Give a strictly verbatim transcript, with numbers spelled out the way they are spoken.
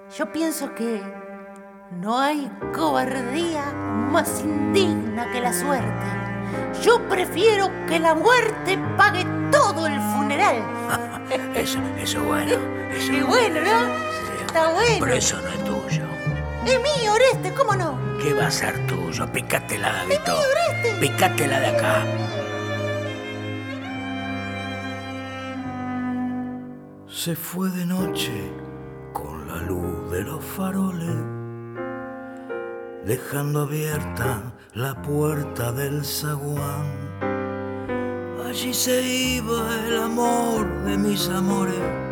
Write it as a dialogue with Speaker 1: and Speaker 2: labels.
Speaker 1: Yo pienso que no hay cobardía más indigna que la suerte. Yo prefiero que la muerte pague todo el funeral.
Speaker 2: Eso, eso bueno. Eso
Speaker 1: Qué bueno, ¿no?
Speaker 2: Sí,
Speaker 1: Está bueno.
Speaker 2: Pero eso no es tuyo.
Speaker 1: Es mío, Oreste, ¿cómo no?
Speaker 2: ¿Qué va a ser tuyo? Picátela,
Speaker 1: Es
Speaker 2: Vito.
Speaker 1: mío, Oreste.
Speaker 2: Picátela de acá. Se fue de noche con la luz de los faroles, dejando abierta la puerta del zaguán. Allí se iba el amor de mis amores,